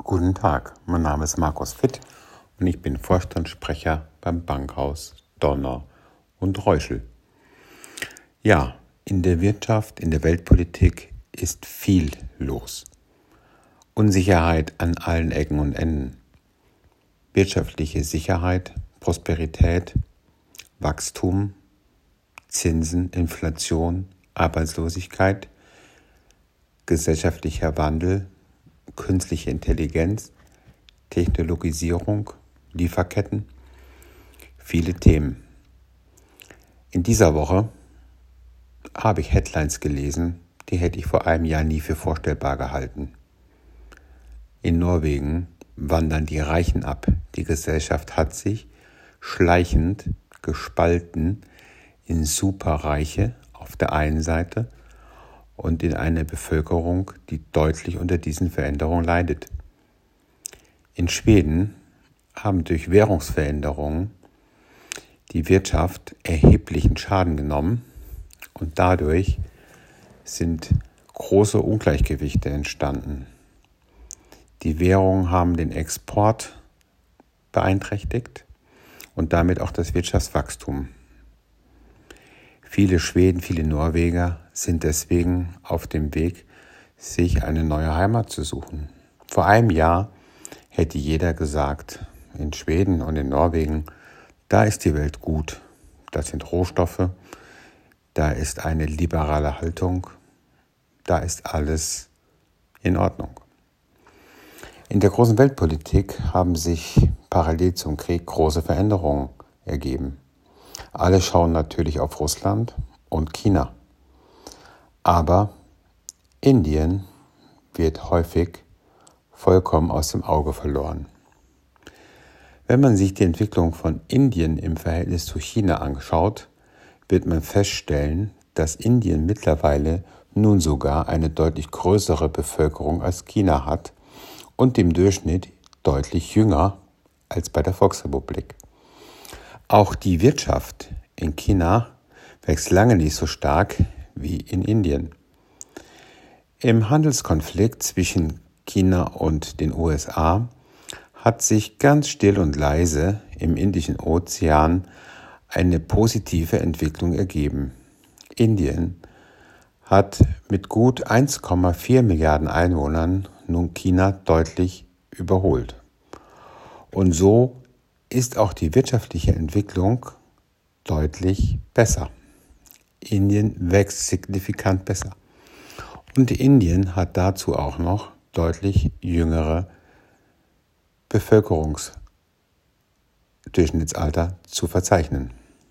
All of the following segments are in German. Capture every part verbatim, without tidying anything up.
Guten Tag, mein Name ist Markus Fitt und ich bin Vorstandssprecher beim Bankhaus Donner und Reuschel. Ja, in der Wirtschaft, in der Weltpolitik ist viel los. Unsicherheit an allen Ecken und Enden. Wirtschaftliche Sicherheit, Prosperität, Wachstum, Zinsen, Inflation, Arbeitslosigkeit, gesellschaftlicher Wandel, künstliche Intelligenz, Technologisierung, Lieferketten, viele Themen. In dieser Woche habe ich Headlines gelesen, die hätte ich vor einem Jahr nie für vorstellbar gehalten. In Norwegen wandern die Reichen ab. Die Gesellschaft hat sich schleichend gespalten in Superreiche auf der einen Seite und in eine Bevölkerung, die deutlich unter diesen Veränderungen leidet. In Schweden haben durch Währungsveränderungen die Wirtschaft erheblichen Schaden genommen und dadurch sind große Ungleichgewichte entstanden. Die Währungen haben den Export beeinträchtigt und damit auch das Wirtschaftswachstum. Viele Schweden, viele Norweger sind deswegen auf dem Weg, sich eine neue Heimat zu suchen. Vor einem Jahr hätte jeder gesagt, in Schweden und in Norwegen, da ist die Welt gut. Das sind Rohstoffe, da ist eine liberale Haltung, da ist alles in Ordnung. In der großen Weltpolitik haben sich parallel zum Krieg große Veränderungen ergeben. Alle schauen natürlich auf Russland und China. Aber Indien wird häufig vollkommen aus dem Auge verloren. Wenn man sich die Entwicklung von Indien im Verhältnis zu China anschaut, wird man feststellen, dass Indien mittlerweile nun sogar eine deutlich größere Bevölkerung als China hat und im Durchschnitt deutlich jünger als bei der Volksrepublik. Auch die Wirtschaft in China wächst lange nicht so stark wie in Indien. Im Handelskonflikt zwischen China und den U S A hat sich ganz still und leise im Indischen Ozean eine positive Entwicklung ergeben. Indien hat mit gut eins Komma vier Milliarden Einwohnern nun China deutlich überholt. Und so ist auch die wirtschaftliche Entwicklung deutlich besser. Indien wächst signifikant besser. Und Indien hat dazu auch noch deutlich jüngere Bevölkerungsdurchschnittsalter zu verzeichnen.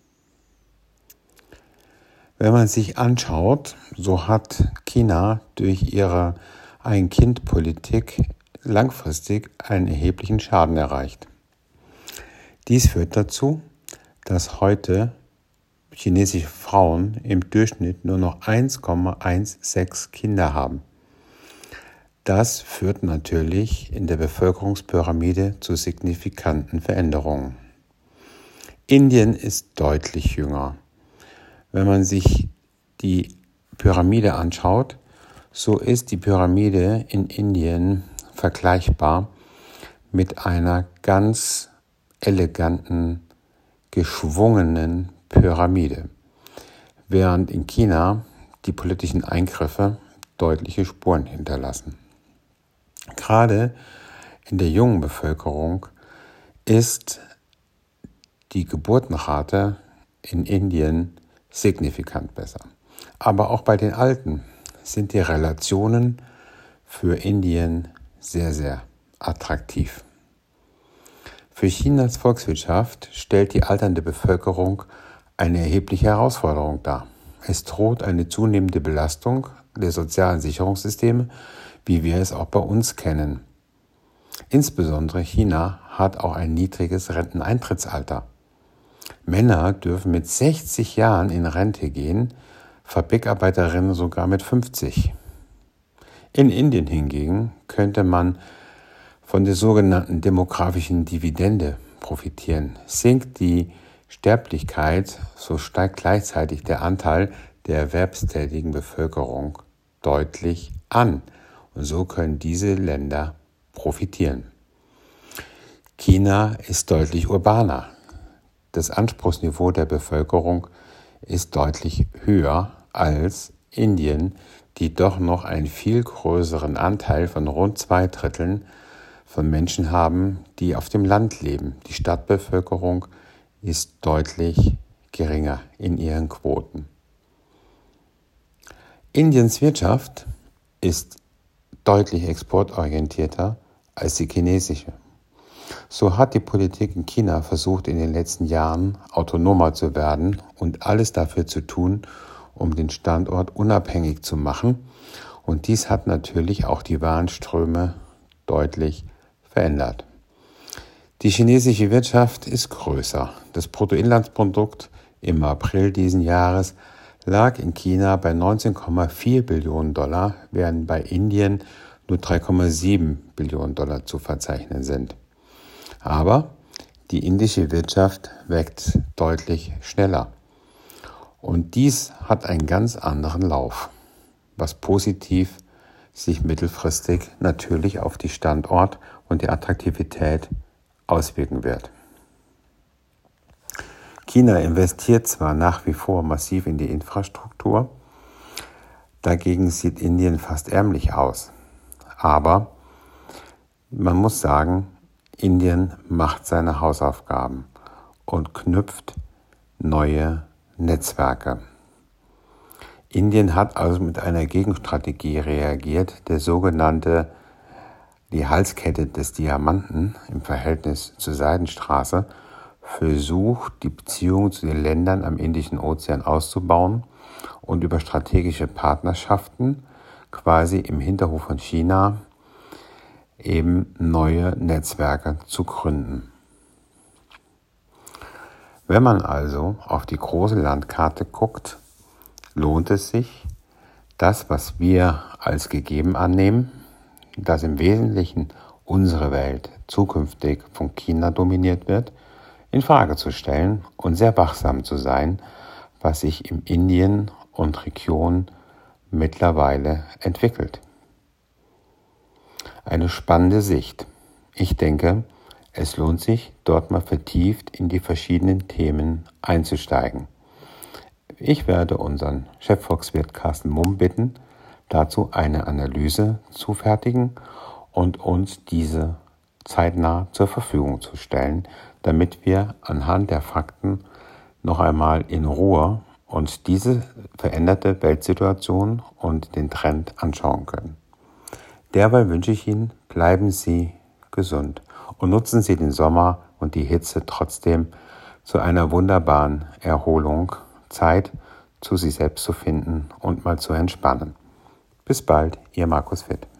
Wenn man sich anschaut, so hat China durch ihre Ein-Kind-Politik langfristig einen erheblichen Schaden erreicht. Dies führt dazu, dass heute chinesische Frauen im Durchschnitt nur noch eins Komma sechzehn Kinder haben. Das führt natürlich in der Bevölkerungspyramide zu signifikanten Veränderungen. Indien ist deutlich jünger. Wenn man sich die Pyramide anschaut, so ist die Pyramide in Indien vergleichbar mit einer ganz eleganten, geschwungenen Pyramide, während in China die politischen Eingriffe deutliche Spuren hinterlassen. Gerade in der jungen Bevölkerung ist die Geburtenrate in Indien signifikant besser. Aber auch bei den Alten sind die Relationen für Indien sehr, sehr attraktiv. Für Chinas Volkswirtschaft stellt die alternde Bevölkerung eine erhebliche Herausforderung dar. Es droht eine zunehmende Belastung der sozialen Sicherungssysteme, wie wir es auch bei uns kennen. Insbesondere China hat auch ein niedriges Renteneintrittsalter. Männer dürfen mit sechzig Jahren in Rente gehen, Fabrikarbeiterinnen sogar mit fünfzig. In Indien hingegen könnte man von der sogenannten demografischen Dividende profitieren. Sinkt die Sterblichkeit, so steigt gleichzeitig der Anteil der erwerbstätigen Bevölkerung deutlich an. Und so können diese Länder profitieren. China ist deutlich urbaner. Das Anspruchsniveau der Bevölkerung ist deutlich höher als Indien, die doch noch einen viel größeren Anteil von rund zwei Dritteln von Menschen haben, die auf dem Land leben. Die Stadtbevölkerung ist deutlich geringer in ihren Quoten. Indiens Wirtschaft ist deutlich exportorientierter als die chinesische. So hat die Politik in China versucht, in den letzten Jahren autonomer zu werden und alles dafür zu tun, um den Standort unabhängig zu machen. Und dies hat natürlich auch die Warenströme deutlich verändert. Die chinesische Wirtschaft ist größer. Das Bruttoinlandsprodukt im April diesen Jahres lag in China bei neunzehn Komma vier Billionen Dollar, während bei Indien nur drei Komma sieben Billionen Dollar zu verzeichnen sind. Aber die indische Wirtschaft wächst deutlich schneller. Und dies hat einen ganz anderen Lauf, was positiv sich mittelfristig natürlich auf die Standort und die Attraktivität auswirken wird. China investiert zwar nach wie vor massiv in die Infrastruktur, dagegen sieht Indien fast ärmlich aus. Aber man muss sagen, Indien macht seine Hausaufgaben und knüpft neue Netzwerke. Indien hat also mit einer Gegenstrategie reagiert, der sogenannte die Halskette des Diamanten im Verhältnis zur Seidenstraße versucht, die Beziehungen zu den Ländern am Indischen Ozean auszubauen und über strategische Partnerschaften quasi im Hinterhof von China eben neue Netzwerke zu gründen. Wenn man also auf die große Landkarte guckt, lohnt es sich, das, was wir als gegeben annehmen, dass im Wesentlichen unsere Welt zukünftig von China dominiert wird, in Frage zu stellen und sehr wachsam zu sein, was sich in Indien und Region mittlerweile entwickelt. Eine spannende Sicht. Ich denke, es lohnt sich, dort mal vertieft in die verschiedenen Themen einzusteigen. Ich werde unseren Chefvolkswirt Carsten Mumm bitten, dazu eine Analyse zu fertigen und uns diese zeitnah zur Verfügung zu stellen, damit wir anhand der Fakten noch einmal in Ruhe uns diese veränderte Weltsituation und den Trend anschauen können. Derweil wünsche ich Ihnen, bleiben Sie gesund und nutzen Sie den Sommer und die Hitze trotzdem zu einer wunderbaren Erholung, Zeit zu sich selbst zu finden und mal zu entspannen. Bis bald, Ihr Markus Witt.